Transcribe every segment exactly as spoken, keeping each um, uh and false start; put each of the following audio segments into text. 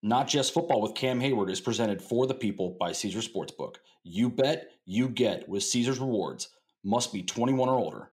Not Just Football with Cam Hayward is presented for the people by Caesars Sportsbook. You bet, you get with Caesars Rewards. Must be twenty-one or older.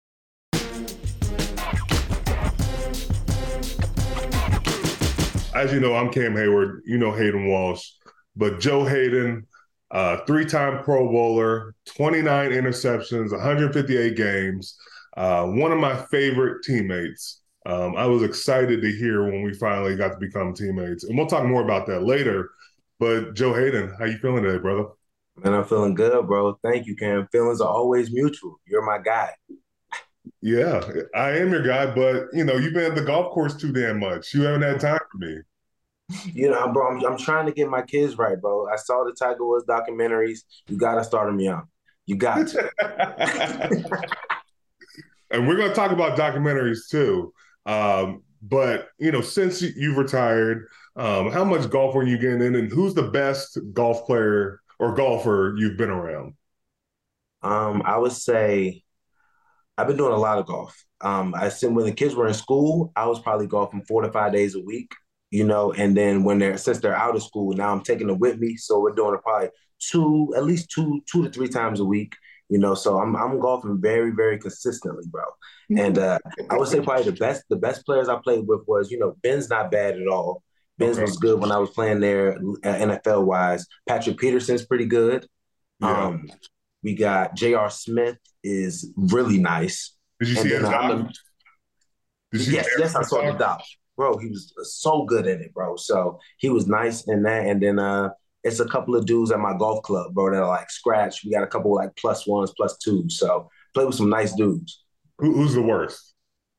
As you know, I'm Cam Hayward. You know Hayden Walsh. But Joe Haden, uh, three-time Pro Bowler, twenty-nine interceptions, one hundred fifty-eight games, uh, one of my favorite teammates. Um, I was excited to hear when we finally got to become teammates. And we'll talk more about that later. But Joe Haden, how you feeling today, brother? Man, I'm feeling good, bro. Thank you, Cam. Feelings are always mutual. You're my guy. Yeah, I am your guy, but, you know, you've been at the golf course too damn much. You haven't had time for me. You know, bro, I'm, I'm trying to get my kids right, bro. I saw the Tiger Woods documentaries. You got to start them young. You got to. And we're going to talk about documentaries too. Um, but, you know, since you've retired, um, how much golf are you getting in, and who's the best golf player or golfer you've been around? Um, I would say I've been doing a lot of golf. Um, I said when the kids were in school, I was probably golfing four to five days a week, you know, and then when they're, since they're out of school, now I'm taking them with me. So we're doing it probably two, at least two, two to three times a week. You know, so I'm I'm golfing very, very consistently, bro. And uh, I would say probably the best the best players I played with was, you know, Ben's not bad at all. Ben's okay. was good when I was playing there, uh, N F L wise. Patrick Peterson's pretty good. Yeah. Um, we got J R. Smith is really nice. Did you and see his doc? Yes, yes, I saw the doc, bro. He was so good in it, bro. So he was nice in that, and then uh. It's a couple of dudes at my golf club, bro, that are like scratch. We got a couple like plus ones, plus twos. So play with some nice dudes. Who, who's the worst?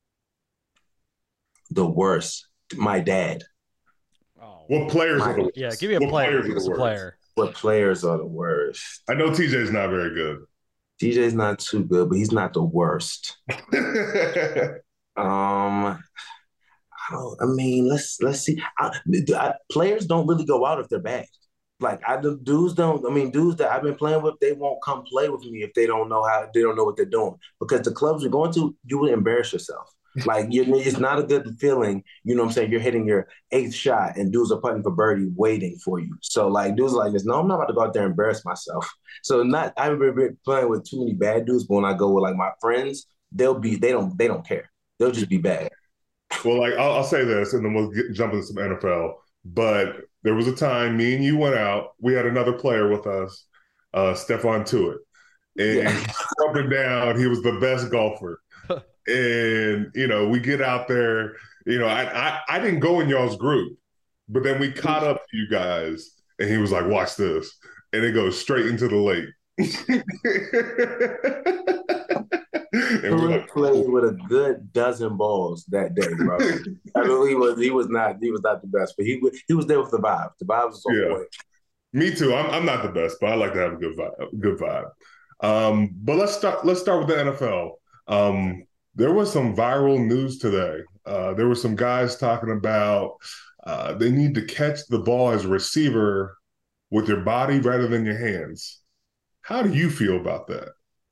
The worst. My dad. Oh. What players my, are the worst? Yeah, give me a what player. Give us a player. What players are the worst? I know T J's not very good. T J's not too good, but he's not the worst. um, I don't. I mean, let's let's see. I, I, players don't really go out if they're bad. Like I the dudes don't. I mean, dudes that I've been playing with, they won't come play with me if they don't know how. They don't know what they're doing, because the clubs you're going to, you would embarrass yourself. Like you're, it's not a good feeling. You know what I'm saying? You're hitting your eighth shot, and dudes are putting for birdie, waiting for you. So like dudes are like this. No, I'm not about to go out there and embarrass myself. So not. I've been playing with too many bad dudes, but when I go with like my friends, they'll be. They don't. They don't care. They'll just be bad. Well, like I'll, I'll say this, and then we'll get, jump into some N F L. But there was a time me and you went out. We had another player with us, uh, Stephon Tuitt, and yeah. up and down, he was the best golfer. And you know, we get out there. You know, I, I I didn't go in y'all's group, but then we caught up to you guys, and he was like, "Watch this," and it goes straight into the lake. And we like, played with a good dozen balls that day, bro. I mean, he was he was not he was not the best, but he was he was there with the vibe. The vibe was on yeah. point. Me too. I'm I'm not the best, but I like to have a good vibe. Good vibe. Um, but let's start. Let's start with the N F L. Um, there was some viral news today. Uh, there were some guys talking about uh, they need to catch the ball as a receiver with your body rather than your hands. How do you feel about that?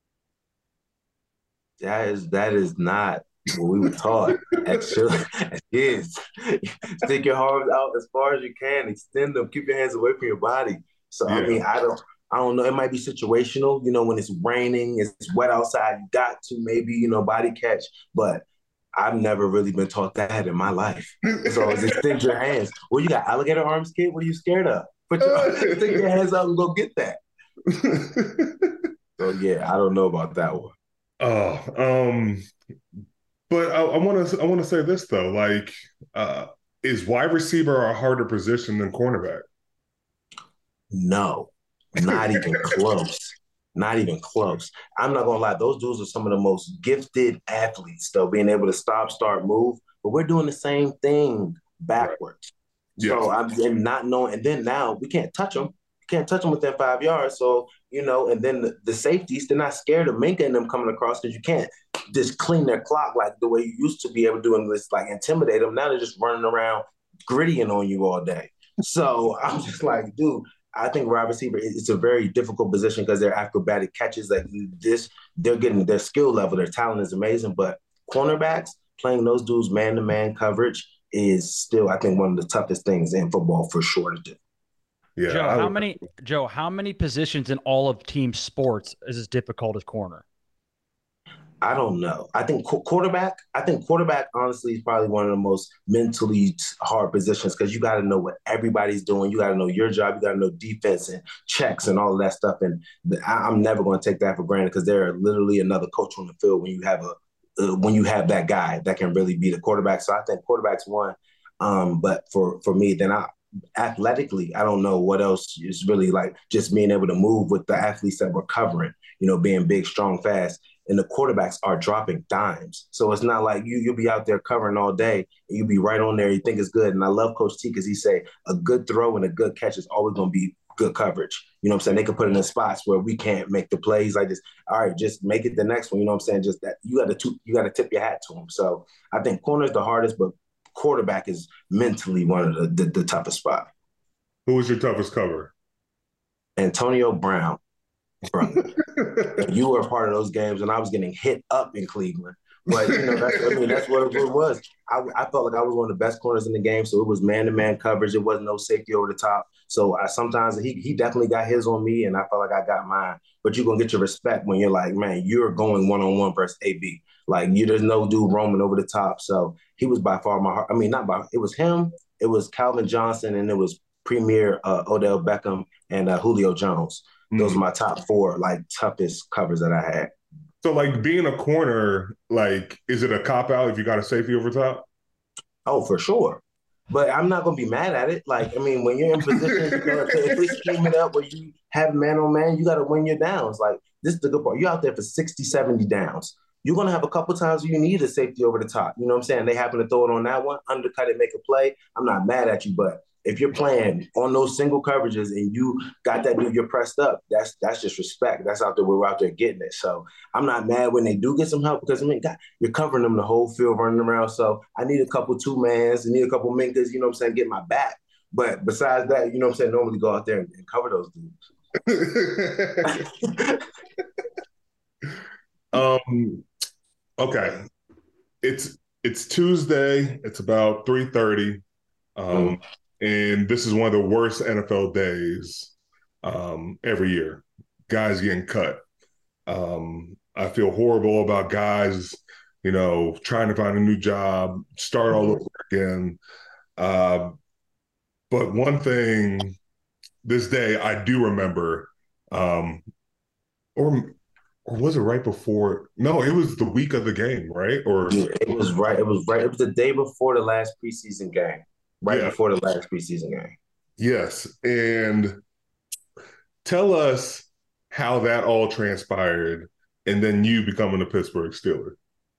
That is that is not what we were taught as kids. Stick your arms out as far as you can, extend them, keep your hands away from your body. So yeah. I mean, I don't I don't know. It might be situational, you know, when it's raining, it's wet outside, you got to maybe, you know, body catch, but I've never really been taught that in my life. So extend your hands. Well, you got alligator arms, kid? What are you scared of? Put your stick your hands out and go get that. So yeah, I don't know about that one. Oh, um, but I want to I want to say this though, like, uh, is wide receiver a harder position than cornerback? No, not even close. Not even close. I'm not gonna lie; those dudes are some of the most gifted athletes, though, being able to stop, start, move. But we're doing the same thing backwards. Right. So yes. I'm and not knowing, and then now we can't touch them. Can't touch them within five yards. So, you know, and then the, the safeties, they're not scared of Minka and them coming across because you can't just clean their clock like the way you used to be able to do and just like intimidate them. Now they're just running around grittying on you all day. So I'm just like, dude, I think wide receiver, it's a very difficult position because they're acrobatic catches. Like this, they're getting their skill level, their talent is amazing. But cornerbacks, playing those dudes man-to-man coverage, is still, I think, one of the toughest things in football for sure to do. Yeah, Joe, how many Joe, how many positions in all of team sports is as difficult as corner? I don't know. I think qu- quarterback, I think quarterback, honestly, is probably one of the most mentally hard positions because you got to know what everybody's doing. You got to know your job. You got to know defense and checks and all of that stuff. And the, I, I'm never going to take that for granted because there are literally another coach on the field when you have a uh, when you have that guy that can really be the quarterback. So I think quarterback's one. Um, but for for me, then I athletically, I don't know what else is really like just being able to move with the athletes that we're covering, you know, being big, strong, fast. And the quarterbacks are dropping dimes. So it's not like you, you'll be out there covering all day and you'll be right on there. You think it's good. And I love Coach T because he say a good throw and a good catch is always going to be good coverage. You know what I'm saying? They can put it in spots where we can't make the plays like this. All right, just make it the next one. You know what I'm saying? Just that you got to you got to tip your hat to them. So I think corner is the hardest, but quarterback is mentally one of the, the, the toughest spot. Who was your toughest cover? Antonio Brown. You were a part of those games, and I was getting hit up in Cleveland. But you know, that's, I mean, that's what it was. I, I felt like I was one of the best corners in the game, so it was man-to-man coverage. It wasn't no safety over the top. So I, sometimes he he definitely got his on me, and I felt like I got mine. But you're gonna get your respect when you're like, man, you're going one-on-one versus A B. Like you, there's no dude roaming over the top. So he was by far my heart. I mean, not by. It was him. It was Calvin Johnson, and it was Premier uh, Odell Beckham and uh, Julio Jones. Those are my top four, like, toughest covers that I had. So, like, being a corner, like, is it a cop-out if you got a safety over top? Oh, for sure. But I'm not going to be mad at it. Like, I mean, when you're in position, you know, if they scheme it up where you have man-on-man, you got to win your downs. Like, this is the good part. You're out there for sixty, seventy downs. You're going to have a couple times where you need a safety over the top. You know what I'm saying? They happen to throw it on that one, undercut it, make a play. I'm not mad at you, but if you're playing on those single coverages and you got that dude, you're pressed up, that's that's just respect. That's out there. We're out there getting it. So I'm not mad when they do get some help because, I mean, God, you're covering them the whole field running around. So I need a couple two-mans, I need a couple Minkas, you know what I'm saying, get my back. But besides that, you know what I'm saying, normally go out there and, and cover those dudes. um, okay. It's it's Tuesday. It's about three thirty. Um mm. And this is one of the worst N F L days um, every year. Guys getting cut. Um, I feel horrible about guys, you know, trying to find a new job, start all over again. Uh, but one thing, this day I do remember, um, or or was it right before? No, it was the week of the game, right? Or yeah, it was right. It was right. It was the day before the last preseason game. Right yeah. before the last preseason game. Yes. And tell us how that all transpired and then you becoming a Pittsburgh Steeler.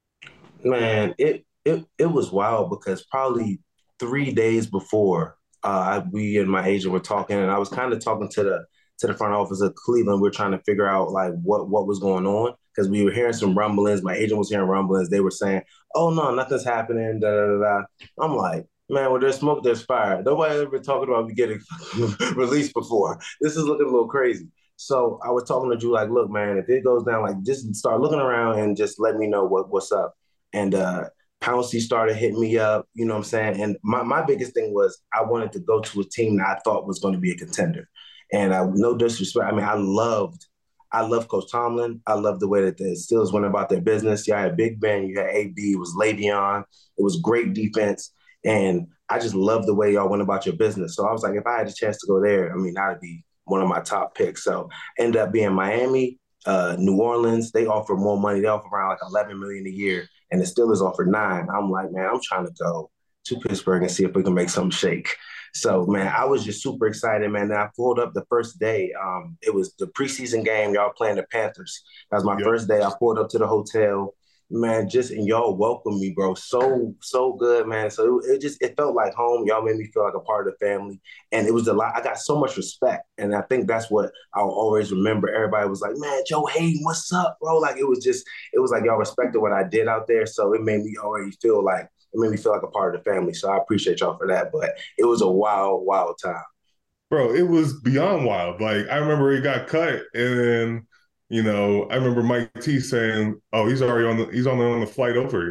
Man, it it it was wild because probably three days before uh, we and my agent were talking, and I was kind of talking to the to the front office of Cleveland. We we're trying to figure out like what, what was going on because we were hearing some rumblings. My agent was hearing rumblings. They were saying, oh, no, nothing's happening, da, da, da, da. I'm like, man, where there's smoke, there's fire. Nobody ever talking about me getting released before. This is looking a little crazy. So I was talking to Drew, like, look, man, if it goes down, like, just start looking around and just let me know what, what's up. And uh, Pouncey started hitting me up, you know what I'm saying? And my, my biggest thing was I wanted to go to a team that I thought was going to be a contender. And I, no disrespect, I mean, I loved I love Coach Tomlin. I love the way that the Steelers went about their business. You had Big Ben, you had A B, it was Le'Veon. It was great defense. And I just love the way y'all went about your business. So I was like, if I had a chance to go there, I mean, that'd be one of my top picks. So ended up being Miami, uh, New Orleans. They offer more money. They offer around like eleven million dollars a year, and the Steelers offer nine. I'm like, man, I'm trying to go to Pittsburgh and see if we can make something shake. So, man, I was just super excited, man. Then I pulled up the first day. Um, it was the preseason game. Y'all playing the Panthers. That was my yep. first day. I pulled up to the hotel. Man, just and y'all welcomed me, bro. So, so good, man. So it, it just it felt like home. Y'all made me feel like a part of the family. And it was a lot. I got so much respect. And I think that's what I'll always remember. Everybody was like, man, Joe Haden, what's up, bro? Like it was just, it was like y'all respected what I did out there. So it made me already feel like, it made me feel like a part of the family. So I appreciate y'all for that. But it was a wild, wild time. Bro, it was beyond wild. Like I remember he got cut and then you know, I remember Mike T saying, "Oh, he's already on the he's on the on the flight over here."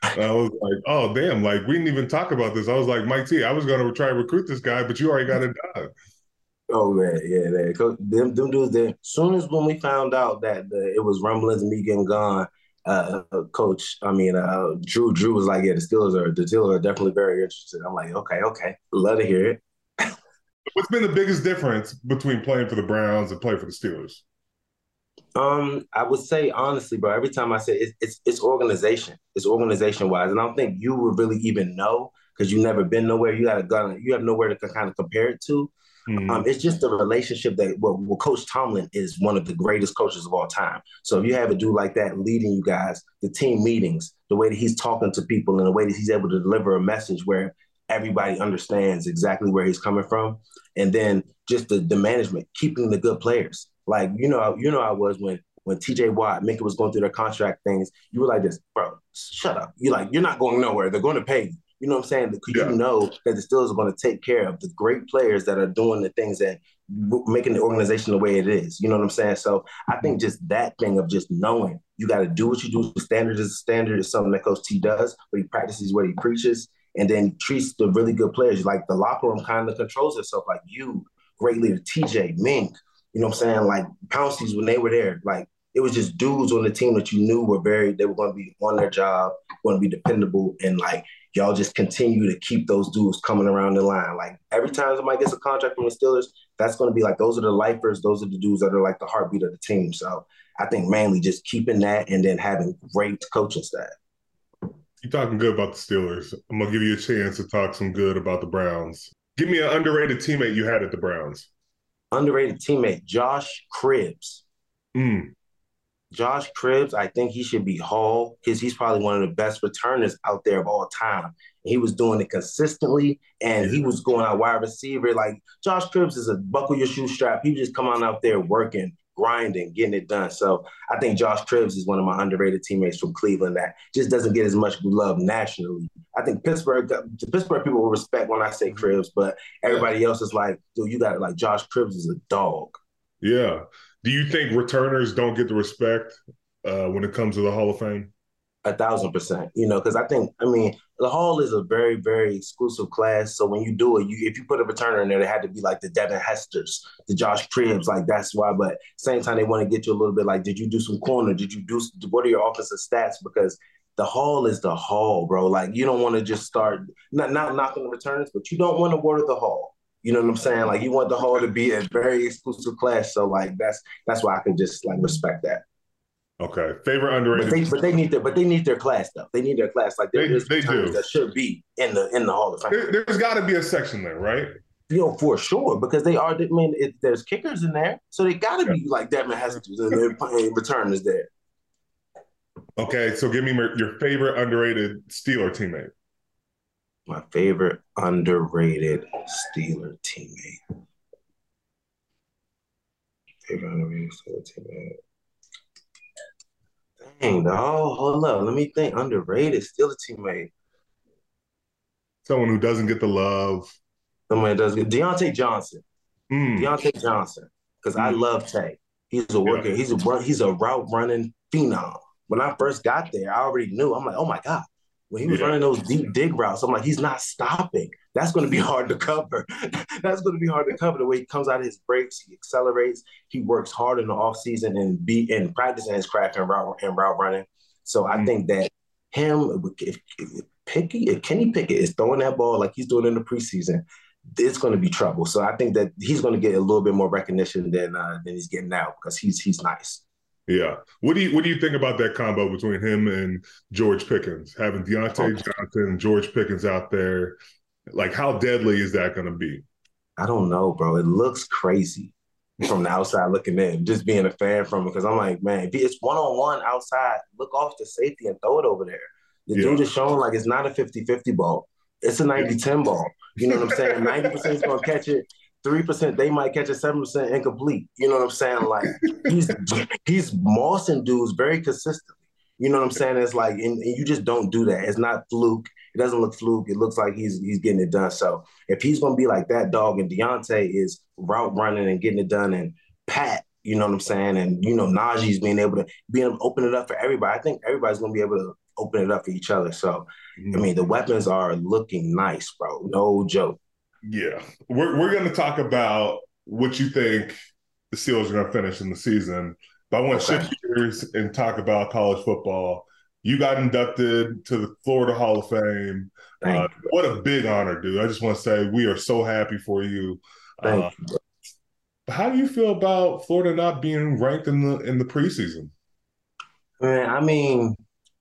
I was like, oh, damn, like, we didn't even talk about this. I was like, Mike T, I was going to try to recruit this guy, but you already got it done. Oh, man, yeah, man. Them, them dudes, there. As soon as when we found out that the, it was rumblings of me getting gone, uh, Coach, I mean, uh, Drew, Drew was like, yeah, the Steelers are, the Steelers are definitely very interested. I'm like, okay, okay. Love to hear it. What's been the biggest difference between playing for the Browns and playing for the Steelers? Um, I would say honestly, bro. Every time I say it, it's it's it's organization. It's organization wise, and I don't think you would really even know because you've never been nowhere. You got a gun. You have nowhere to kind of compare it to. Mm-hmm. Um, it's just a relationship that well, well, Coach Tomlin is one of the greatest coaches of all time. So if you have a dude like that leading you guys, the team meetings, the way that he's talking to people, and the way that he's able to deliver a message where everybody understands exactly where he's coming from, and then just the the management, keeping the good players. Like, you know, you know, I was when when T J Watt, Minka was going through their contract things, you were like this, bro, shut up. You're like, you're not going nowhere. They're going to pay you. You know what I'm saying? Because yeah. you know that the Steelers are going to take care of the great players that are doing the things that making the organization the way it is. You know what I'm saying? So I think just that thing of just knowing you got to do what you do. Standard is a standard is something that Coach T does, but he practices what he preaches and then treats the really good players. Like the locker room kind of controls itself. Like you, great leader, T J, Mink, you know what I'm saying? Like Pouncies when they were there, like it was just dudes on the team that you knew were very, they were going to be on their job, going to be dependable. And like, y'all just continue to keep those dudes coming around the line. Like every time somebody gets a contract from the Steelers, that's going to be like, those are the lifers. Those are the dudes that are like the heartbeat of the team. So I think mainly just keeping that and then having great coaching staff. You're talking good about the Steelers. I'm going to give you a chance to talk some good about the Browns. Give me an underrated teammate you had at the Browns. Underrated teammate, Josh Cribbs. Mm. Josh Cribbs, I think he should be hauled because he's probably one of the best returners out there of all time. He was doing it consistently, and he was going out wide receiver. Like, Josh Cribbs is a buckle your shoe strap. He just come on out there working, grinding, getting it done. So I think Josh Cribbs is one of my underrated teammates from Cleveland that just doesn't get as much love nationally. I think Pittsburgh, the Pittsburgh people will respect when I say Cribbs, but everybody else is like, dude, you got it. Like, Josh Cribbs is a dog. Yeah. Do you think returners don't get the respect uh, when it comes to the Hall of Fame? A thousand percent, you know, because I think, I mean, the Hall is a very, very exclusive class. So when you do it, you if you put a returner in there, they had to be like the Devin Hesters, the Josh Cribbs, like that's why. But same time, they want to get you a little bit like, did you do some corner? Did you do, what are your offensive stats? Because the Hall is the Hall, bro. Like, you don't want to just start, not, not knocking the returners, but you don't want to water the Hall. You know what I'm saying? Like, you want the Hall to be a very exclusive class. So, like, that's that's why I can just, like, respect that. Okay. Favorite underrated. But they, but they need their but they need their class though. They need their class. Like there they, is they do. that should be in the in the Hall of Fame. There, there's got to be a section there, right? You know, for sure, because they are. I mean, it, there's kickers in there, so they got to yeah. be like Devin Hester and their returners there. Okay, so give me your favorite underrated Steeler teammate. My favorite underrated Steeler teammate. Favorite underrated Steeler teammate. Dang, dog. Hold up. Let me think. Underrated. Still a teammate. Someone who doesn't get the love. Someone that doesn't get Deontay Johnson. Mm. Deontay Johnson. Because mm. I love Tay. He's a worker. Yeah. He's a he's a route running phenom. When I first got there, I already knew. I'm like, oh my God. When he was yeah. running those deep dig routes, I'm like, he's not stopping. That's going to be hard to cover. That's going to be hard to cover the way he comes out of his breaks. He accelerates. He works hard in the offseason and be in practicing his craft and route and route running. So mm-hmm. I think that him, if, if Pickett, if Kenny Pickett is throwing that ball like he's doing in the preseason, it's going to be trouble. So I think that he's going to get a little bit more recognition than uh, than he's getting now because he's he's nice. Yeah. What do you what do you think about that combo between him and George Pickens? Having Deontay oh. Johnson, George Pickens out there, like how deadly is that going to be? I don't know, bro. It looks crazy from the outside looking in, just being a fan from it. Because I'm like, man, it's one on one outside. Look off the safety and throw it over there. The yeah. dude is showing like it's not a fifty-fifty ball. It's a ninety ten ball. You know what I'm saying? ninety percent is going to catch it. three percent they might catch it, seven percent incomplete. You know what I'm saying? Like, he's he's mossing dudes very consistently. You know what I'm saying? It's like, and, and you just don't do that. It's not fluke. It doesn't look fluke. It looks like he's he's getting it done. So if he's going to be like that dog and Deontay is route running and getting it done and Pat, you know what I'm saying? And, you know, Najee's being able to, being able to open it up for everybody. I think everybody's going to be able to open it up for each other. So, mm-hmm. I mean, the weapons are looking nice, bro. No joke. Yeah. We're, we're going to talk about what you think the Steelers are going to finish in the season. But I want to Okay. shift gears and talk about college football. You got inducted to the Florida Hall of Fame. Uh, what a big honor, dude. I just want to say we are so happy for you. Thank uh, you. How do you feel about Florida not being ranked in the in the preseason? Man, I mean,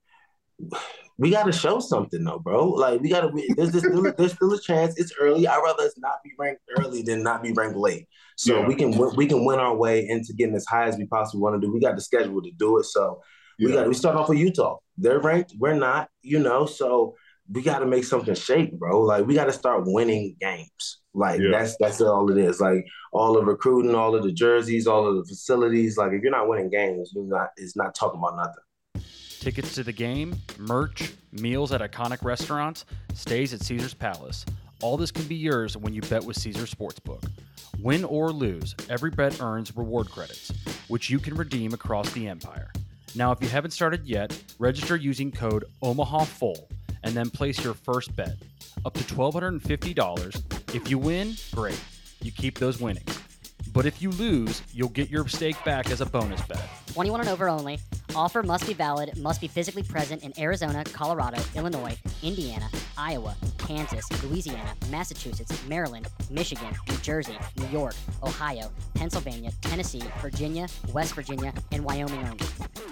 we got to show something, though, bro. Like, we got to. There's, there's, still, there's still a chance. It's early. I'd rather us not be ranked early than not be ranked late. So yeah. we can we can win our way into getting as high as we possibly want to do. We got the schedule to do it. So we yeah. got we start off with Utah. They're ranked. We're not. You know. So we got to make something shake, bro. Like, we got to start winning games. Like, yeah. that's that's all it is. Like, all the recruiting, all of the jerseys, all of the facilities. Like, if you're not winning games, you're not. It's not talking about nothing. Tickets to the game, merch, meals at iconic restaurants, stays at Caesars Palace. All this can be yours when you bet with Caesars Sportsbook. Win or lose, every bet earns reward credits, which you can redeem across the empire. Now, if you haven't started yet, register using code OMAHAFULL and then place your first bet. Up to one thousand two hundred fifty dollars. If you win, great. You keep those winnings. But if you lose, you'll get your stake back as a bonus bet. twenty-one and over only. Offer must be valid, must be physically present in Arizona, Colorado, Illinois, Indiana, Iowa, Kansas, Louisiana, Massachusetts, Maryland, Michigan, New Jersey, New York, Ohio, Pennsylvania, Tennessee, Virginia, West Virginia, and Wyoming only.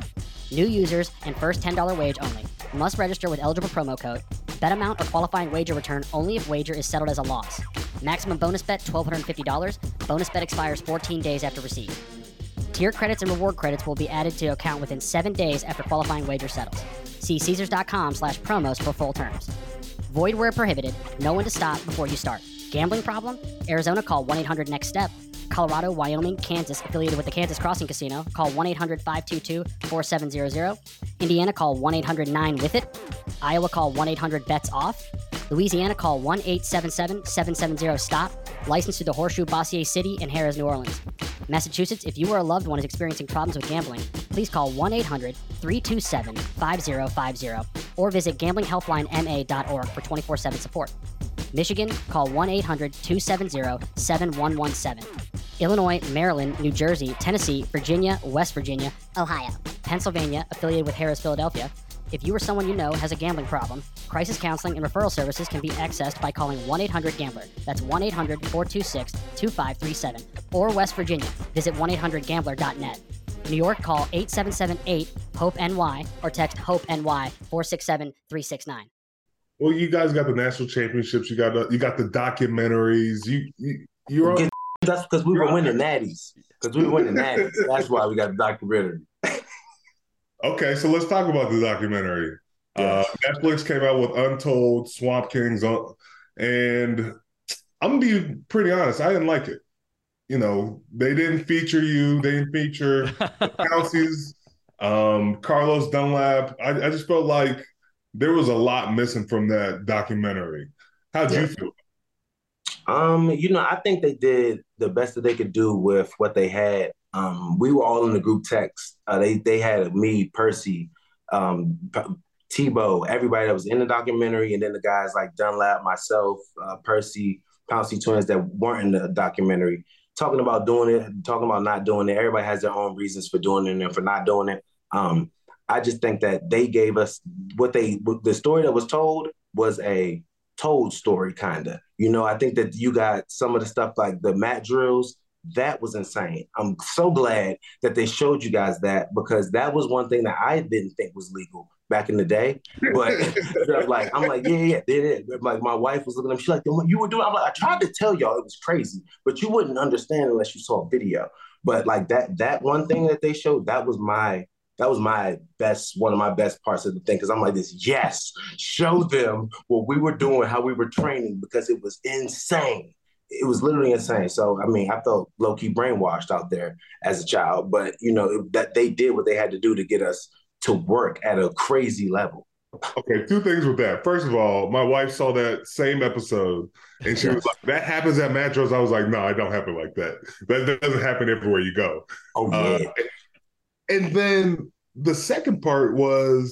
New users and first ten dollars wage only. Must register with eligible promo code. Bet amount or qualifying wager return only if wager is settled as a loss. Maximum bonus bet one thousand two hundred fifty dollars. Bonus bet expires fourteen days after receipt. Tier credits and reward credits will be added to account within seven days after qualifying wager settles. See Caesars.com slash promos for full terms. Void where prohibited. Know when to stop before you start. Gambling problem? Arizona, call one eight hundred next step. Colorado, Wyoming, Kansas, affiliated with the Kansas Crossing Casino, call one eight hundred five two two four seven zero zero. Indiana, call one eight hundred nine with it. Iowa, call one eight hundred bets off. Louisiana, call one eight seven seven seven seven zero stop. Licensed to the Horseshoe, Bossier City, and Harrah's, New Orleans. Massachusetts, if you or a loved one is experiencing problems with gambling, please call one eight hundred three two seven five zero five zero or visit gambling helpline m a dot org for twenty-four seven support. Michigan, call one eight hundred two seven zero seven one one seven. Illinois, Maryland, New Jersey, Tennessee, Virginia, West Virginia, Ohio, Pennsylvania, affiliated with Harrah's, Philadelphia. If you or someone you know has a gambling problem, crisis counseling and referral services can be accessed by calling one eight hundred gambler. That's one eight hundred four two six two five three seven. Or West Virginia, visit one eight hundred gambler dot net. New York, call eight seven seven eight hope N Y or text HOPE-NY four six seven three six nine. Well, you guys got the national championships. You got the, you got the documentaries. You, you you're on. That's because we were winning natties. Because we were winning natties. That's why we got the documentary. Okay, so let's talk about the documentary. Yes. Uh, Netflix came out with Untold, Swamp Kings, and I'm gonna be pretty honest. I didn't like it. You know, they didn't feature you. They didn't feature Kelsey's, um, Carlos Dunlap. I, I just felt like there was a lot missing from that documentary. How'd yeah. you feel? Um, you know, I think they did the best that they could do with what they had. Um, we were all in the group text. Uh, they they had me, Percy, um, P- Tebow, everybody that was in the documentary, and then the guys like Dunlap, myself, uh, Percy, Pouncey twins that weren't in the documentary, talking about doing it, talking about not doing it. Everybody has their own reasons for doing it and for not doing it. Um, I just think that they gave us what they the story that was told was a told story, kind of. You know, I think that you got some of the stuff like the mat drills. That was insane. I'm so glad that they showed you guys that, because that was one thing that I didn't think was legal back in the day. But like, I'm like, yeah, yeah, they did. Like, my wife was looking at me. She's like, you were doing. I'm like, I tried to tell y'all it was crazy, but you wouldn't understand unless you saw a video. But like that, that one thing that they showed, that was my. That was my best, one of my best parts of the thing, because I'm like this, yes, show them what we were doing, how we were training, because it was insane. It was literally insane. So, I mean, I felt low-key brainwashed out there as a child, but, you know, it, that they did what they had to do to get us to work at a crazy level. Okay, two things with that. First of all, my wife saw that same episode, and she was like, that happens at Matros. I was like, no, it don't happen like that. That doesn't happen everywhere you go. Oh, yeah. Uh, And then the second part was,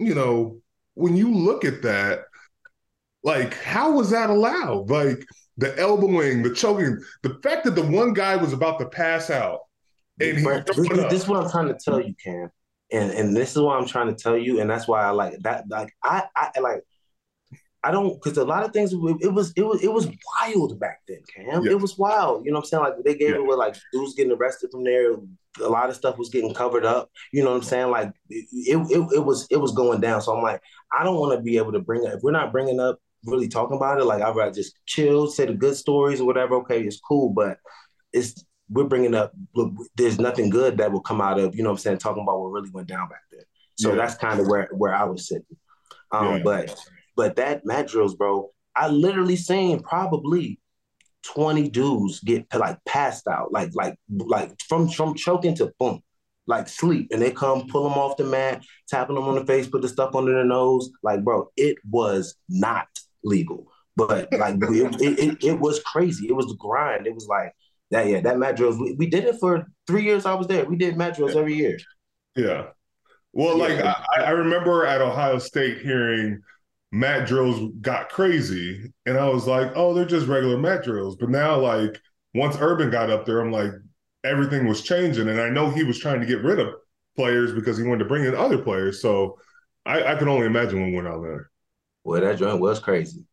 you know, when you look at that, like, how was that allowed? Like, the elbowing, the choking, the fact that the one guy was about to pass out and he But this, this is what I'm trying to tell you, Cam. And and this is what I'm trying to tell you, and that's why I like that. Like I, I like I don't, because a lot of things, it was it was it was wild back then, Cam. Yeah. It was wild. You know what I'm saying? Like they gave yeah. it with like dudes getting arrested from there. A lot of stuff was getting covered up. You know what I'm saying? Like it it, it was it was going down. So I'm like, I don't want to be able to bring it. If we're not bringing up really talking about it, like I'd rather just chill, say the good stories or whatever. Okay, it's cool, but it's we're bringing up. Look, there's nothing good that will come out of, you know what I'm saying, talking about what really went down back then. So yeah. that's kind of where where I was sitting. Um, yeah. But. But that mat drills, bro, I literally seen probably twenty dudes get like passed out, like like like from from choking to boom, like sleep, and they come pull them off the mat, tapping them on the face, put the stuff under their nose, like bro, it was not legal, but like it, it, it, it was crazy. It was the grind. It was like that. Yeah, that mat drills. We, we did it for three years. I was there. We did mat drills every year. Yeah. Well, yeah. like I, I remember at Ohio State hearing mat drills got crazy, and I was like, oh, they're just regular mat drills. But now, like, once Urban got up there, I'm like, everything was changing. And I know he was trying to get rid of players because he wanted to bring in other players. So I, I can only imagine what went on there. Well, that joint was crazy.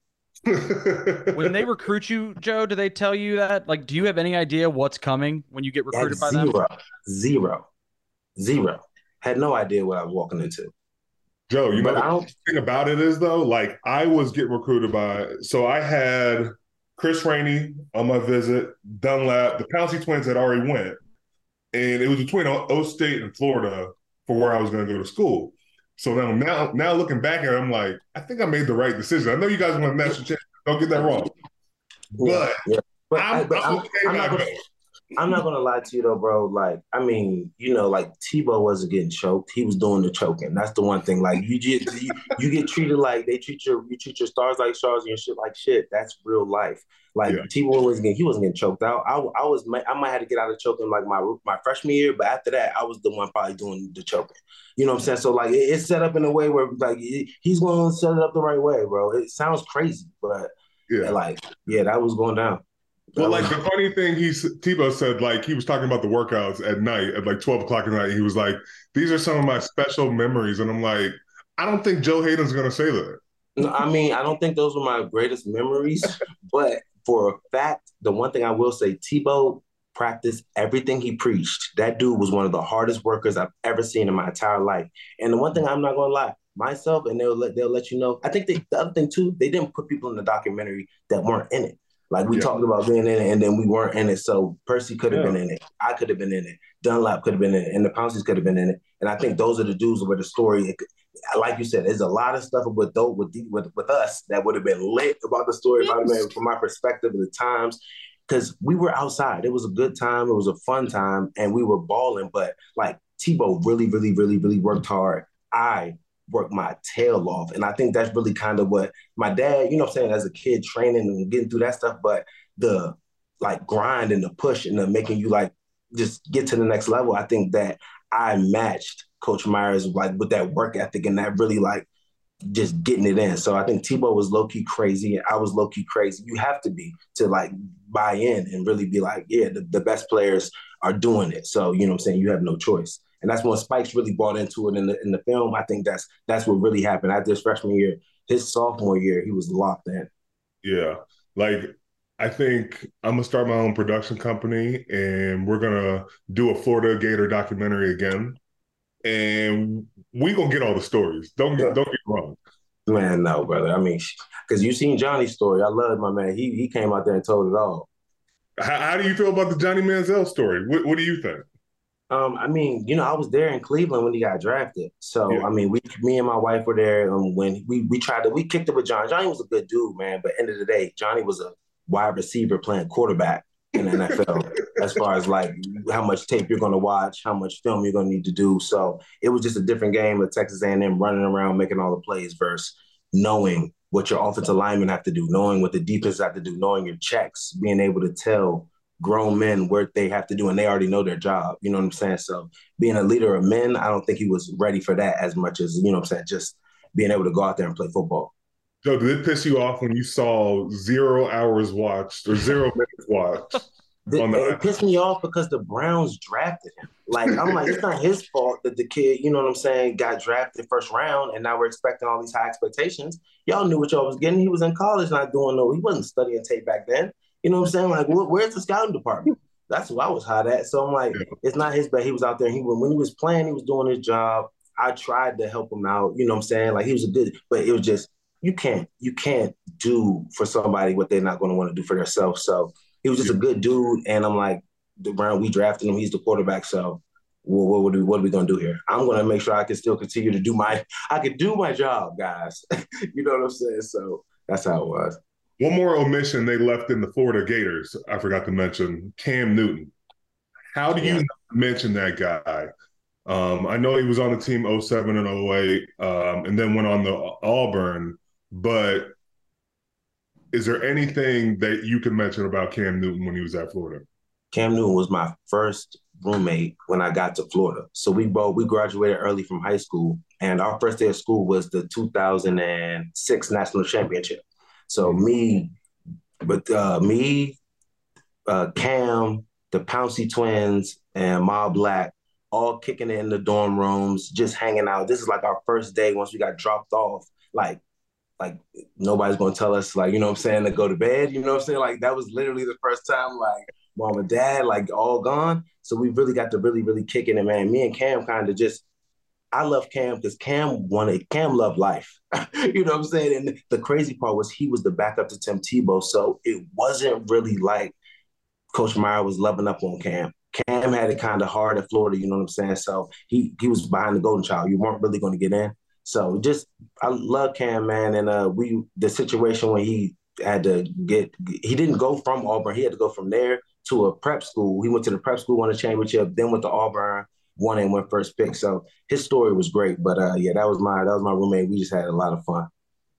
When they recruit you, Joe, do they tell you that? Like, do you have any idea what's coming when you get recruited by zero, them? Zero. Zero. Had no idea what I was walking into. Joe, you but know the thing about it is, though, like, I was getting recruited by, so I had Chris Rainey on my visit, Dunlap, the Pouncey twins had already went, and it was between O State and Florida for where I was going to go to school. So now, now, now looking back at it, I'm like, I think I made the right decision. I know you guys want national championship, don't get that wrong. But, yeah, yeah. but I'm, I, but I'm, I'm, okay I'm not gonna, I'm not gonna lie to you though, bro. Like, I mean, you know, like Tebow wasn't getting choked; he was doing the choking. That's the one thing. Like, you get you, you get treated like they treat your you treat your stars like stars and your shit like shit. That's real life. Like yeah. Tebow wasn't getting, he wasn't getting choked out. I, I was I might have to get out of choking like my my freshman year, but after that, I was the one probably doing the choking. You know what I'm saying? So like, it, it's set up in a way where like it, he's going to set it up the right way, bro. It sounds crazy, but yeah, like yeah, that was going down. Well, like the funny thing, he Tebow said, like he was talking about the workouts at night at like twelve o'clock at night. He was like, "These are some of my special memories," and I'm like, I don't think Joe Haden's gonna say that. No, I mean, I don't think those were my greatest memories, but for a fact, the one thing I will say, Tebow practiced everything he preached. That dude was one of the hardest workers I've ever seen in my entire life. And the one thing I'm not gonna lie, myself, and they'll let they'll let you know. I think they, the other thing too, they didn't put people in the documentary that weren't in it. Like we yeah. talked about being in it, and then we weren't in it. So Percy could have yeah. been in it. I could have been in it. Dunlap could have been in it, and the Pounceys could have been in it. And I think those are the dudes where the story, like you said, there's a lot of stuff with those, with with with us that would have been lit about the story. Yes. If I mean, from my perspective of the times, because we were outside. It was a good time. It was a fun time, and we were balling. But like Tebow really, really, really, really worked hard. I work my tail off. And I think that's really kind of what my dad, you know what I'm saying, as a kid training and getting through that stuff, but the like grind and the push and the making you like just get to the next level. I think that I matched Coach Myers like with that work ethic and that really like just getting it in. So I think Tebow was low-key crazy and I was low-key crazy. You have to be to like buy in and really be like, yeah, the, the best players are doing it. So, you know what I'm saying, you have no choice. And that's when Spikes really bought into it in the in the film. I think that's that's what really happened. After his freshman year, his sophomore year, he was locked in. Yeah. Like, I think I'm going to start my own production company, and we're going to do a Florida Gator documentary again. And we going to get all the stories. Don't get, yeah. don't get wrong. Man, no, brother. I mean, because you seen Johnny's story. I love my man. He he came out there and told it all. How, how do you feel about the Johnny Manziel story? What, what do you think? Um, I mean, you know, I was there in Cleveland when he got drafted. So, yeah. I mean, we, me and my wife were there um, when we we tried to, we kicked it with Johnny. Johnny was a good dude, man. But end of the day, Johnny was a wide receiver playing quarterback in the N F L as far as like how much tape you're going to watch, how much film you're going to need to do. So it was just a different game with Texas A and M running around, making all the plays versus knowing what your offensive linemen have to do, knowing what the defense have to do, knowing your checks, being able to tell grown men what they have to do, and they already know their job. You know what I'm saying? So being a leader of men, I don't think he was ready for that as much as, you know what I'm saying, just being able to go out there and play football. Joe, did it piss you off when you saw zero hours watched or zero minutes watched? The, it pissed me off because the Browns drafted him. Like, I'm like, it's not his fault that the kid, you know what I'm saying, got drafted first round, and now we're expecting all these high expectations. Y'all knew what y'all was getting. He was in college not doing no, he wasn't studying tape back then. You know what I'm saying? Like, wh- where's the scouting department? That's who I was hot at. So I'm like, yeah. It's not his bad. He was out there. He when he was playing, he was doing his job. I tried to help him out. You know what I'm saying? Like, he was a good, but it was just, you can't, you can't do for somebody what they're not going to want to do for themselves. So he was just a good dude, and I'm like, the Brown, we drafted him. He's the quarterback, so well, what, what, are we, what are we going to do here? I'm going to make sure I can still continue to do my – I can do my job, guys. You know what I'm saying? So that's how it was. One more omission they left in the Florida Gators, I forgot to mention, Cam Newton. How do you yeah. not mention that guy? Um, I know he was on the team oh seven and oh eight um, and then went on the Auburn, but – is there anything that you can mention about Cam Newton when he was at Florida? Cam Newton was my first roommate when I got to Florida. So we both we graduated early from high school, and our first day of school was the two thousand six National Championship. So me, but uh, me, uh, Cam, the Pouncey twins, and Ma Black, all kicking it in the dorm rooms, just hanging out. This is like our first day once we got dropped off. Like, like nobody's going to tell us, like, you know what I'm saying, to go to bed. You know what I'm saying? Like, that was literally the first time, like, mom and dad, like, all gone. So we really got to really, really kick in it, man. Me and Cam kind of just, I love Cam because Cam wanted, Cam loved life. You know what I'm saying? And the crazy part was he was the backup to Tim Tebow. So it wasn't really like Coach Meyer was loving up on Cam. Cam had it kind of hard in Florida, you know what I'm saying? So he he was behind the golden child. You weren't really going to get in. So just, I love Cam, man. And uh, we, the situation when he had to get, he didn't go from Auburn. He had to go from there to a prep school. He went to the prep school, won a championship, then went to Auburn, won and went first pick. So his story was great. But uh, yeah, that was my, that was my roommate. We just had a lot of fun.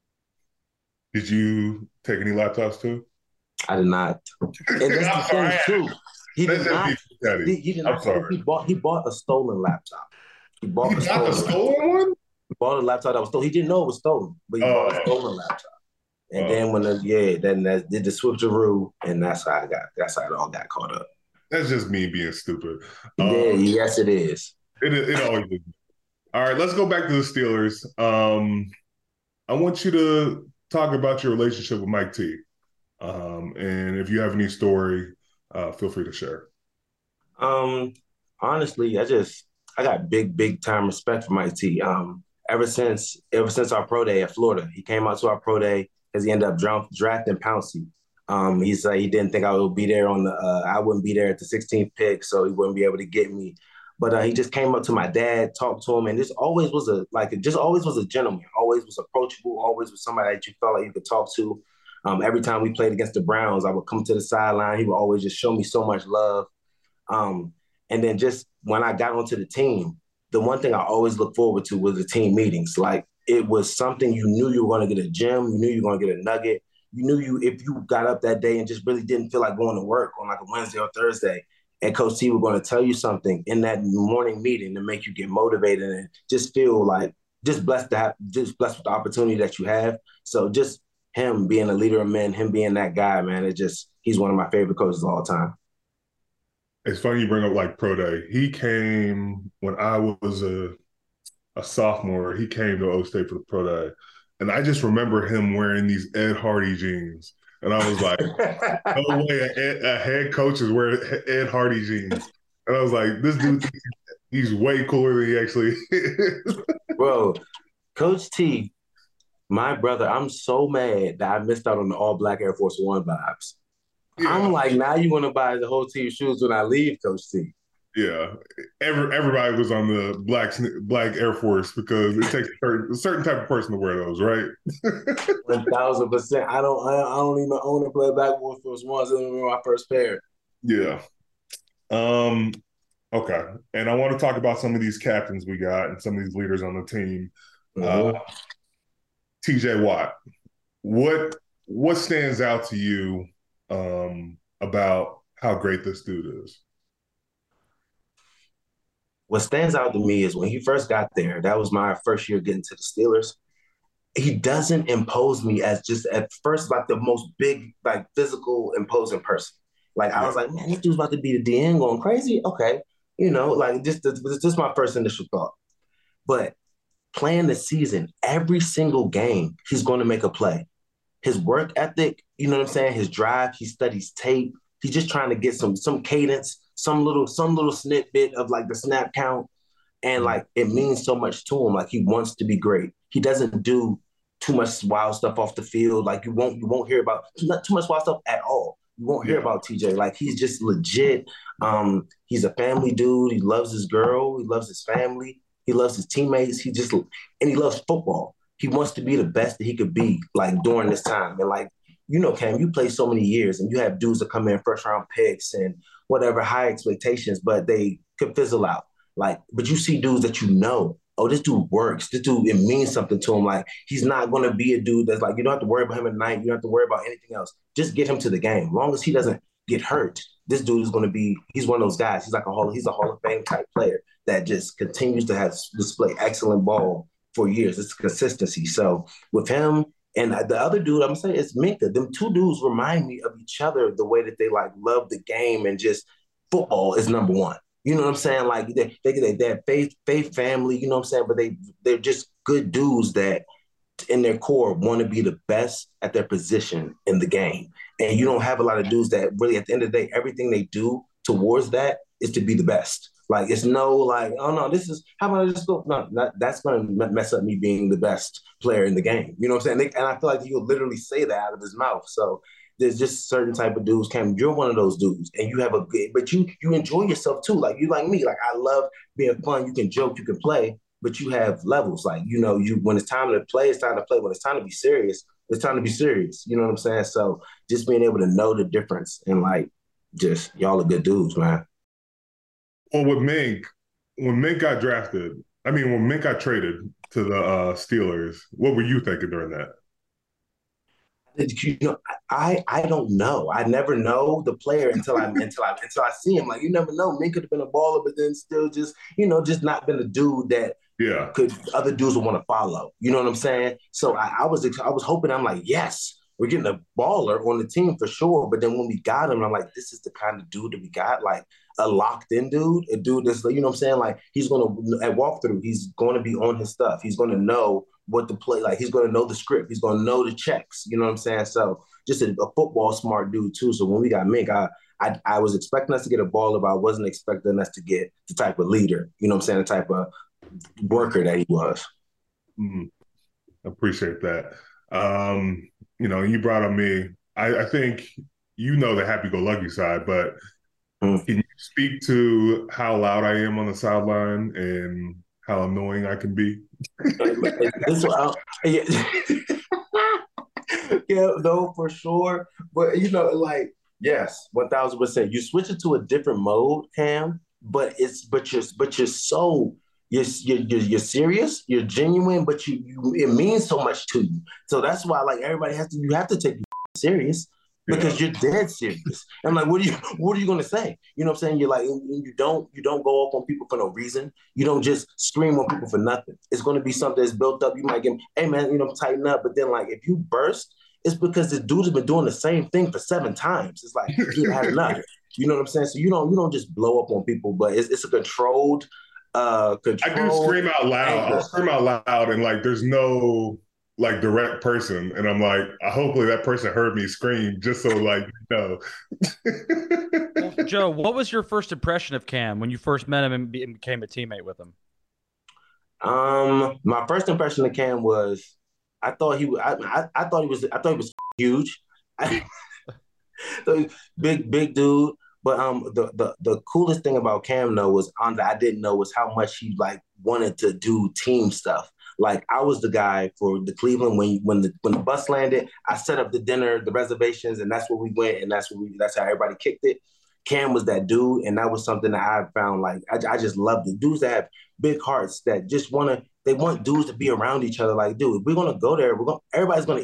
Did you take any laptops too? I did not. And that's the thing too. He did not. He, he did not. He bought, he bought a stolen laptop. He bought, he a, stolen a stolen one? He bought a laptop that was stolen. He didn't know it was stolen, but he oh. bought a stolen laptop. And oh. then when the yeah, then that did the switcheroo, and that's how I got. That's how it all got caught up. That's just me being stupid. Um, yeah, yes, it is. It it always is. All right, let's go back to the Steelers. Um, I want you to talk about your relationship with Mike T. Um, and if you have any story, uh, feel free to share. Um, honestly, I just I got big, big time respect for Mike T. Um. Ever since ever since our pro day at Florida, he came out to our pro day because he ended up dra- drafting Pouncey. Um, he said he didn't think I would be there on the uh, I wouldn't be there at the sixteenth pick, so he wouldn't be able to get me. But uh, he just came up to my dad, talked to him, and this always was a like it just always was a gentleman, always was approachable, always was somebody that you felt like you could talk to. Um, every time we played against the Browns, I would come to the sideline. He would always just show me so much love. Um, and then just when I got onto the team, the one thing I always look forward to was the team meetings. Like, it was something you knew you were going to get a gym. You knew you were going to get a nugget. You knew you, if you got up that day and just really didn't feel like going to work on like a Wednesday or Thursday, and Coach T was going to tell you something in that morning meeting to make you get motivated and just feel like just blessed to have, just blessed with the opportunity that you have. So just him being a leader of men, him being that guy, man, it just, he's one of my favorite coaches of all time. It's funny you bring up like pro day. He came when I was a a sophomore. He came to O State for the pro day, and I just remember him wearing these Ed Hardy jeans, and I was like, "No way, a, a head coach is wearing Ed Hardy jeans." And I was like, "This dude, he's way cooler than he actually is." Bro, Coach T, my brother, I'm so mad that I missed out on the all black Air Force One vibes. Yeah. I'm like, now you want to buy the whole team shoes when I leave, Coach T. Yeah, Every, everybody was on the black black Air Force because it takes a certain, a certain type of person to wear those, right? One thousand percent. I don't. I, I don't even own a play black Air Force Ones. I remember my first pair. Yeah. Um. Okay, and I want to talk about some of these captains we got and some of these leaders on the team. Mm-hmm. Uh, T J Watt, what what stands out to you? Um, about how great this dude is? What stands out to me is when he first got there, that was my first year getting to the Steelers. He doesn't impose me as just at first like the most big, like physical imposing person. Like I was like, man, this dude's about to be the D N going crazy. Okay. You know, like just this, this is my first initial thought. But playing the season, every single game, he's going to make a play. His work ethic, you know what I'm saying? His drive, he studies tape. He's just trying to get some some cadence, some little some little snippet of like the snap count. And like it means so much to him. Like he wants to be great. He doesn't do too much wild stuff off the field. Like you won't you won't hear about not too much wild stuff at all. You won't hear yeah. about T J. Like he's just legit. Um, he's a family dude. He loves his girl. He loves his family. He loves his teammates. He just and he loves football. He wants to be the best that he could be like during this time. And like, you know, Cam, you play so many years and you have dudes that come in first round picks and whatever high expectations, but they could fizzle out. Like, but you see dudes that you know, oh, this dude works. This dude, it means something to him. Like, he's not going to be a dude that's like, you don't have to worry about him at night. You don't have to worry about anything else. Just get him to the game. As long as he doesn't get hurt, this dude is going to be, he's one of those guys. He's like a Hall, he's a Hall of Fame type player that just continues to have display excellent ball for years. It's consistency. So with him and the other dude, I'm going to say it's Minkah. Them two dudes remind me of each other the way that they like love the game and just football is number one. You know what I'm saying? Like they they they, they have faith faith family. You know what I'm saying? But they they're just good dudes that in their core want to be the best at their position in the game. And you don't have a lot of dudes that really at the end of the day, everything they do towards that is to be the best. Like it's no like, oh no, this is how about I just go? No, not, that's going to mess up me being the best player in the game. You know what I'm saying? They, and I feel like he'll literally say that out of his mouth. So there's just certain type of dudes. Cam, you're one of those dudes, and you have a good, but you you enjoy yourself too. Like you like me. Like I love being fun. You can joke, you can play, but you have levels. Like you know, you when it's time to play, it's time to play. When it's time to be serious, it's time to be serious. You know what I'm saying? So just being able to know the difference and like just y'all are good dudes, man. Well, with Mink, when Mink got drafted, I mean, when Mink got traded to the uh, Steelers, what were you thinking during that? You know, I I don't know. I never know the player until I until I until I see him. Like you never know. Mink could have been a baller, but then still just you know just not been a dude that yeah could other dudes would want to follow. You know what I'm saying? So I, I was I was hoping. I'm like, yes, we're getting a baller on the team for sure. But then when we got him, I'm like, this is the kind of dude that we got. Like a locked in dude, a dude that's you know what I'm saying. Like he's gonna at walkthrough, he's going to be on his stuff. He's going to know what to play, like he's going to know the script, he's going to know the checks, you know what I'm saying? So just a, a football smart dude too. So when we got Mink, I, I I was expecting us to get a baller, but I wasn't expecting us to get the type of leader, you know what I'm saying, the type of worker that he was. Mm-hmm. Appreciate that. Um, you know, you brought up me. I, I think you know the happy-go-lucky side, but mm. can you speak to how loud I am on the sideline and how annoying I can be? this, uh, yeah. yeah, no, for sure. But you know, like, yes, one thousand percent. You switch it to a different mode, Cam. But it's but you're but you're so you're you're you're serious. You're genuine, but you, you it means so much to you. So that's why like everybody has to you have to take you serious. Because yeah. you're dead serious. I'm like, what are you what are you gonna say? You know what I'm saying? You're like, you don't you don't go up on people for no reason. You don't just scream on people for nothing. It's gonna be something that's built up. You might get, hey man, you know, tighten up. But then like if you burst, it's because this dude has been doing the same thing for seven times. It's like he had enough. You know what I'm saying? So you don't you don't just blow up on people, but it's it's a controlled uh controlled I do scream out loud. Anger. I'll scream out loud and like there's no like direct person, and I'm like, hopefully that person heard me scream just so like you know. Well, Joe, what was your first impression of Cam when you first met him and became a teammate with him? Um, my first impression of Cam was, I thought he, I, I, I thought he was, I thought he was huge, I, so big, big dude. But um, the the the coolest thing about Cam though was on that I didn't know was how much he like wanted to do team stuff. Like I was the guy for the Cleveland when when the when the bus landed, I set up the dinner, the reservations, and that's where we went, and that's what we that's how everybody kicked it. Cam was that dude, and that was something that I found like I, I just loved it. Dudes that have big hearts that just want to they want dudes to be around each other. Like, dude, if we're gonna go there, we're gonna everybody's gonna eat.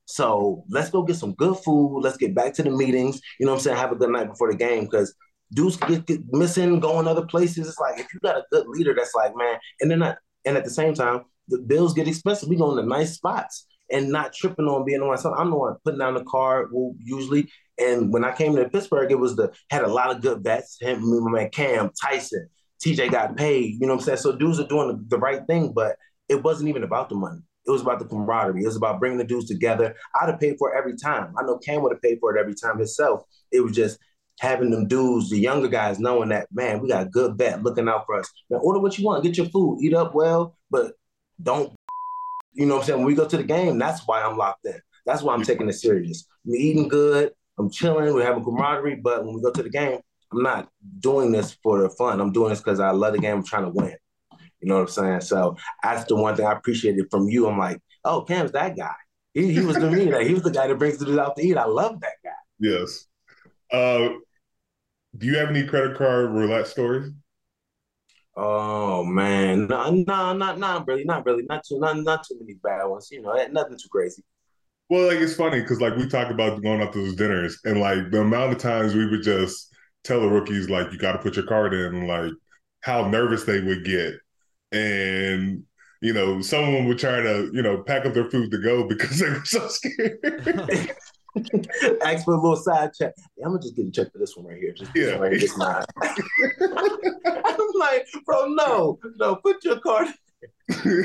So let's go get some good food. Let's get back to the meetings. You know what I'm saying? Have a good night before the game because dudes get, get missing, going other places. It's like if you got a good leader that's like, man, and then not, and at the same time, the bills get expensive. We going to nice spots and not tripping on being the one. So I'm the one putting down the card well, usually. And when I came to Pittsburgh, it was the had a lot of good vets. Him, my man Cam, Tyson, T J got paid. You know what I'm saying? So dudes are doing the, the right thing, but it wasn't even about the money. It was about the camaraderie. It was about bringing the dudes together. I'd have paid for it every time. I know Cam would have paid for it every time himself. It was just having them dudes, the younger guys, knowing that, man, we got a good vet looking out for us. Now, order what you want. Get your food. Eat up well, but don't, you know what I'm saying? When we go to the game, that's why I'm locked in. That's why I'm taking it serious. I'm eating good. I'm chilling. We're having camaraderie. But when we go to the game, I'm not doing this for the fun. I'm doing this because I love the game. I'm trying to win. You know what I'm saying? So that's the one thing I appreciated from you. I'm like, oh, Cam's that guy. He, he was the me. Like, he was the guy that brings the dudes out to eat. I love that guy. Yes. Uh, do you have any credit card roulette stories? Oh man, no, no, not not really, not really, not too, not not too many bad ones. You know, nothing too crazy. Well, like it's funny because like we talk about going out to those dinners, and like the amount of times we would just tell the rookies like you got to put your card in, and like how nervous they would get. And, you know, someone would try to, you know, pack up their food to go because they were so scared. Ask for a little side check. Yeah, I'm going to just get a check for this one right here. Just yeah. Right here, just mine. I'm like, bro, no. No, put your card you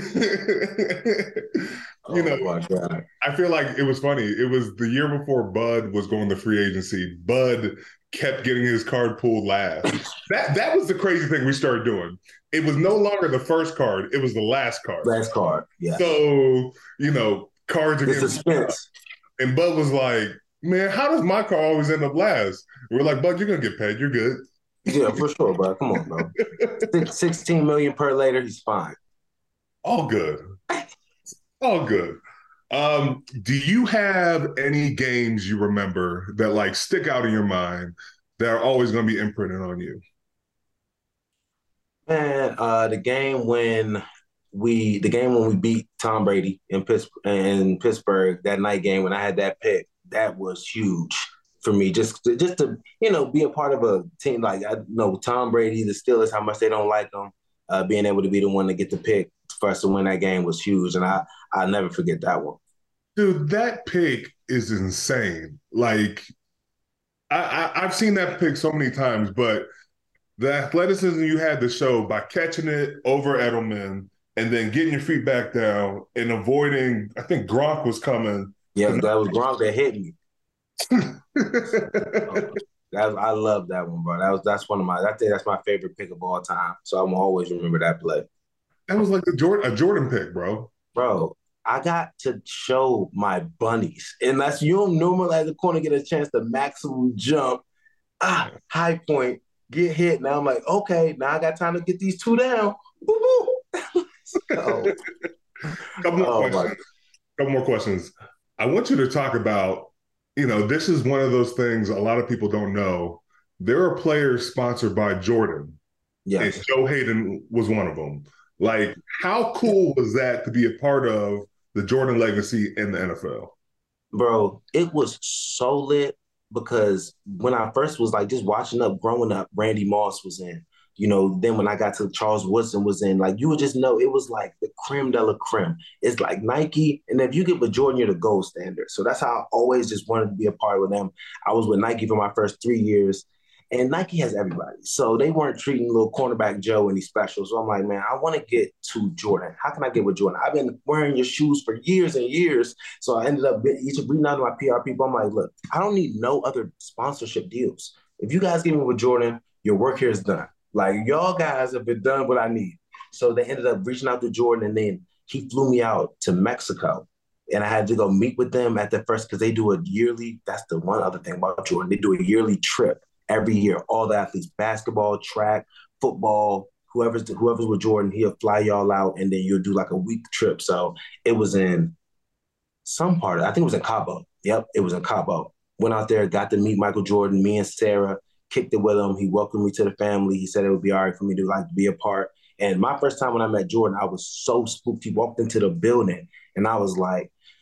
oh know, my God. I feel like it was funny. It was the year before Bud was going to free agency. Bud kept getting his card pulled last. that that was the crazy thing we started doing. It was no longer the first card; it was the last card. Last card, yeah. So you know, cards are the getting suspense. And Bud was like, "Man, how does my car always end up last?" And we're like, "Bud, you're gonna get paid. You're good." Yeah, for sure, bro. Come on, bro. Six, Sixteen million per later, he's fine. All good. All good. Um, do you have any games you remember that like stick out in your mind that are always going to be imprinted on you? Man, uh, the game when we the game when we beat Tom Brady in Pittsburgh, in Pittsburgh that night game when I had that pick, that was huge for me. Just to, just to you know be a part of a team like I know Tom Brady, the Steelers, how much they don't like him, uh, being able to be the one to get the pick for us to win that game was huge, and I I'll never forget that one. Dude, that pick is insane. Like, I, I, I've seen that pick so many times, but the athleticism you had to show by catching it over Edelman and then getting your feet back down and avoiding, I think Gronk was coming. Yeah, that was Gronk that hit me. that, I love that one, bro. That was that's one of my. I think that's my favorite pick of all time. So I'm always remember that play. That was like a Jordan, a Jordan pick, bro. Bro. I got to show my bunnies. And that's you don't normally at the corner get a chance to maximum jump. Ah, high point, get hit. Now I'm like, okay, now I got time to get these two down. Woo-hoo. so, couple more oh questions. Couple more questions. I want you to talk about, you know, this is one of those things a lot of people don't know. There are players sponsored by Jordan. Yes. And Joe Hayden was one of them. Like, how cool was that to be a part of the Jordan legacy in the N F L? Bro, it was so lit because when I first was like just watching up, growing up, Randy Moss was in. You know, then when I got to Charles Woodson was in, like you would just know it was like the creme de la creme. It's like Nike, and if you get with Jordan, you're the gold standard. So that's how I always just wanted to be a part with them. I was with Nike for my first three years. And Nike has everybody. So they weren't treating little cornerback Joe any special. So I'm like, man, I want to get to Jordan. How can I get with Jordan? I've been wearing your shoes for years and years. So I ended up reading out to my P R people. I'm like, look, I don't need no other sponsorship deals. If you guys get me with Jordan, your work here is done. Like, y'all guys have been done what I need. So they ended up reaching out to Jordan, and then he flew me out to Mexico. And I had to go meet with them at the first, because they do a yearly, that's the one other thing about Jordan. They do a yearly trip. Every year, all the athletes, basketball, track, football, whoever's whoever's with Jordan, he'll fly y'all out, and then you'll do like a week trip. So it was in some part of, I think it was in Cabo. Yep, it was in Cabo. Went out there, got to meet Michael Jordan, me and Sarah, kicked it with him. He welcomed me to the family. He said it would be all right for me to like be a part. And my first time when I met Jordan, I was so spooked. He walked into the building, and I was like,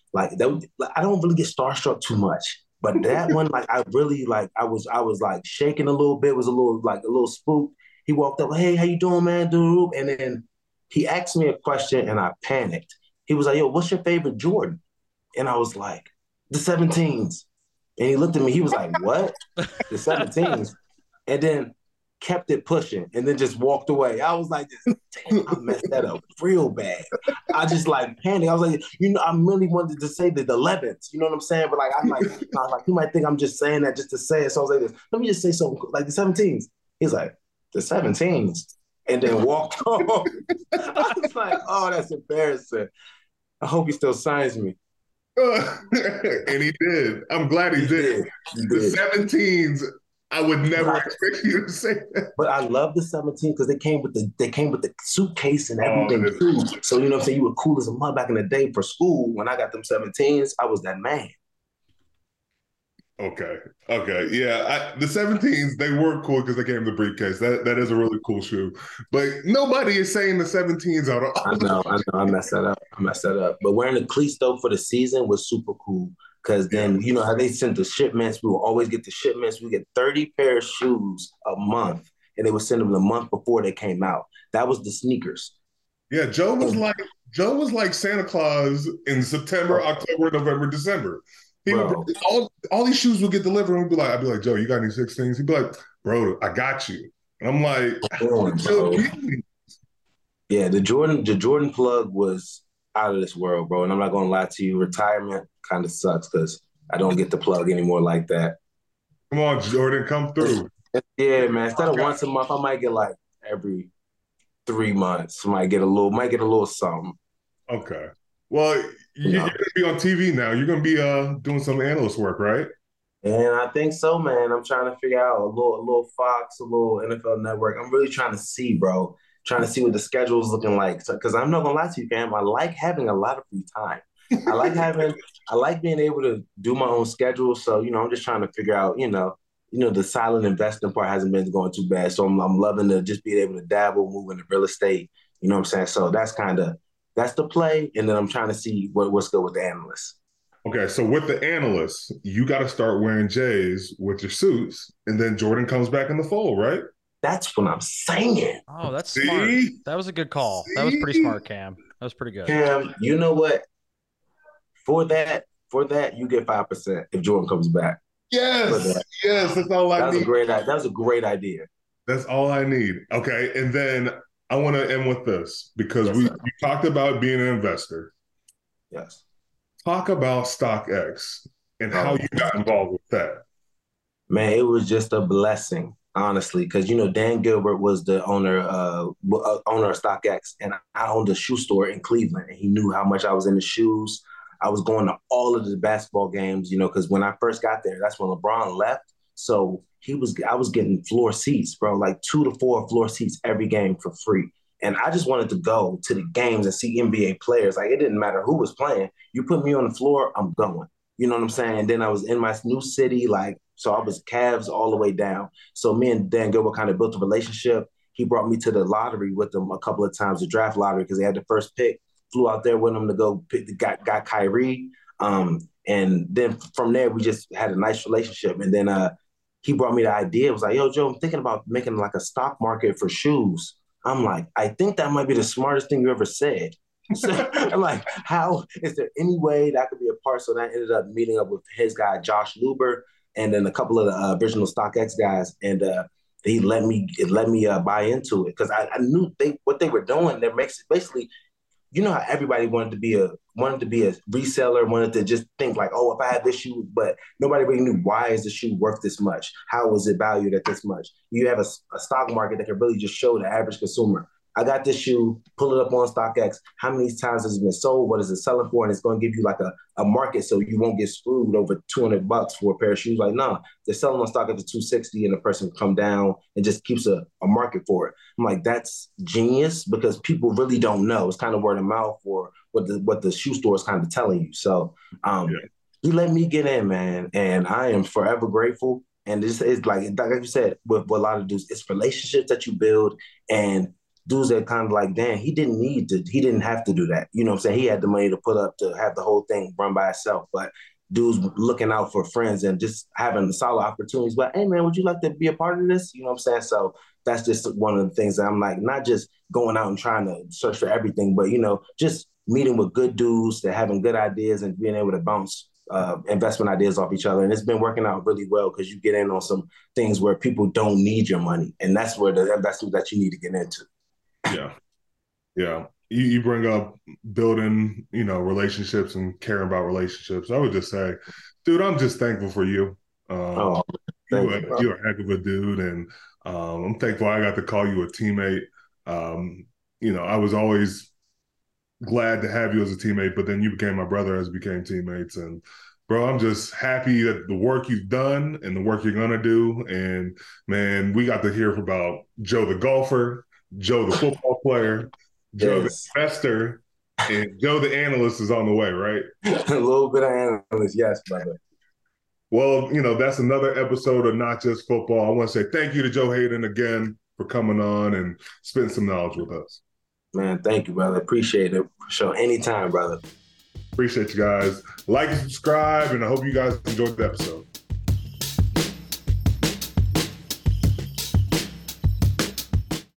Like that, like, I don't really get starstruck too much, but that one, like I really like, I was, I was like shaking a little bit, was a little like a little spooked. He walked up, hey, how you doing, man? Dude, and then he asked me a question, and I panicked. He was like, yo, what's your favorite Jordan? And I was like, the seventeens. And he looked at me, he was like, what? The seventeens. And then kept it pushing and then just walked away. I was like, damn, I messed that up real bad. I just like panicked. I was like, you know, I really wanted to say the elevens, you know what I'm saying? But like, I'm like, I was like, you might think I'm just saying that just to say it. So I was like, this, let me just say something like the seventeens. He's like, the seventeens. And then walked off. I was like, oh, that's embarrassing. I hope he still signs me. Uh, and he did. I'm glad he, he did. did. He the did. seventeens, I would never I, expect you to say that. But I love the seventeen because they came with the they came with the suitcase and everything oh, too. So you know what I'm saying? You were cool as a mud back in the day for school. When I got them seventeens, I was that man. Okay. Okay. Yeah. I, the seventeens, they were cool because they came in the briefcase. That that is a really cool shoe. But nobody is saying the seventeens out of all. I know, I know. I messed that up. I messed that up. But wearing the cleats though for the season was super cool. Because then, yeah. you know how they sent the shipments. We will always get the shipments. We get thirty pair of shoes a month. And they would send them the month before they came out. That was the sneakers. Yeah, Joe was like Joe was like Santa Claus in September, October, November, December. He would, all, all these shoes would get delivered and we'd be like, I'd be like, Joe, you got any sixteens? He'd be like, bro, I got you. And I'm like, oh, yeah, the Jordan, the Jordan plug was out of this world, bro. And I'm not gonna lie to you, retirement kind of sucks because I don't get the plug anymore like that. Come on, Jordan, come through. Yeah, man. Instead of once a month, I might get like every three months. Might get a little, might get a little something. Okay. Well, you, know? You're gonna be on T V now. You're gonna be uh doing some analyst work, right? And I think so, man. I'm trying to figure out a little, a little Fox, a little N F L Network. I'm really trying to see, bro. Trying to see what the schedule is looking like. Because so, I'm not gonna lie to you, fam. I like having a lot of free time. I like having, I like being able to do my own schedule. So you know, I'm just trying to figure out, you know, you know, the silent investing part hasn't been going too bad. So I'm, I'm loving to just be able to dabble, move into real estate. You know what I'm saying? So that's kind of that's the play. And then I'm trying to see what, what's good with the analysts. Okay, so with the analysts, you got to start wearing J's with your suits, and then Jordan comes back in the fold, right? That's what I'm saying. Oh, that's See? smart. That was a good call. See? That was pretty smart, Cam. That was pretty good. Cam, you know what? For that, for that, you get five percent if Jordan comes back. Yes, that. yes, that's all I that was need. A great, that was a great idea. That's all I need. Okay, and then I want to end with this because yes, we, we talked about being an investor. Yes. Talk about StockX and how you got involved with that. Man, it was just a blessing, honestly, because you know Dan Gilbert was the owner, uh, owner of StockX, and I owned a shoe store in Cleveland, and he knew how much I was into shoes. I was going to all of the basketball games, you know, because when I first got there, that's when LeBron left. So he was, I was getting floor seats, bro, like two to four floor seats every game for free. And I just wanted to go to the games and see N B A players. Like, it didn't matter who was playing. You put me on the floor, I'm going. You know what I'm saying? And then I was in my new city, like, so I was Cavs all the way down. So me and Dan Gilbert kind of built a relationship. He brought me to the lottery with them a couple of times, the draft lottery, because they had the first pick. Flew out there with him to go pick, got, got Kyrie. Um, and then from there, we just had a nice relationship. And then uh, he brought me the idea. It was like, yo, Joe, I'm thinking about making like a stock market for shoes. I'm like, I think that might be the smartest thing you ever said. So I'm like, how is there any way that could be a part? So that ended up meeting up with his guy, Josh Luber, and then a couple of the uh, original StockX guys. And uh, he let me it let me uh, buy into it because I, I knew they what they were doing. They're basically, you know how everybody wanted to be a wanted to be a reseller, wanted to just think like, oh, if I had this shoe, but nobody really knew why is the shoe worth this much? How is it valued at this much? You have a, a stock market that can really just show the average consumer. I got this shoe, pull it up on StockX. How many times has it been sold? What is it selling for? And it's going to give you like a, a market so you won't get screwed over two hundred bucks for a pair of shoes. Like, no, nah, they're selling on StockX for two sixty and the person come down and just keeps a, a market for it. I'm like, that's genius because people really don't know. It's kind of word of mouth for what the what the shoe store is kind of telling you. So um, yeah. He let me get in, man, and I am forever grateful. And this is like, like you said, with what a lot of dudes, it's relationships that you build and dudes that kind of like, damn, he didn't need to, he didn't have to do that. You know what I'm saying? He had the money to put up to have the whole thing run by itself. But dudes looking out for friends and just having solid opportunities. But hey, man, would you like to be a part of this? You know what I'm saying? So that's just one of the things that I'm like, not just going out and trying to search for everything, but, you know, just meeting with good dudes that having good ideas and being able to bounce uh, investment ideas off each other. And it's been working out really well because you get in on some things where people don't need your money. And that's where the investment that you need to get into. Yeah. Yeah. You, you bring up building, you know, relationships and caring about relationships. I would just say, dude, I'm just thankful for you. Um, Oh, you thank you, you're a heck of a dude. And um, I'm thankful I got to call you a teammate. Um, you know, I was always glad to have you as a teammate, but then you became my brother as we became teammates. And bro, I'm just happy that the work you've done and the work you're going to do. And man, we got to hear about Joe the golfer, Joe the football player, Joe Yes. the investor, and Joe the analyst is on the way, right? a little bit of analyst, yes, brother. Well, you know, that's another episode of Not Just Football. I want to say thank you to Joe Haden again for coming on and spending some knowledge with us. Man, thank you, brother. Appreciate it. For sure. Anytime, brother. Appreciate you guys. Like and subscribe, and I hope you guys enjoyed the episode.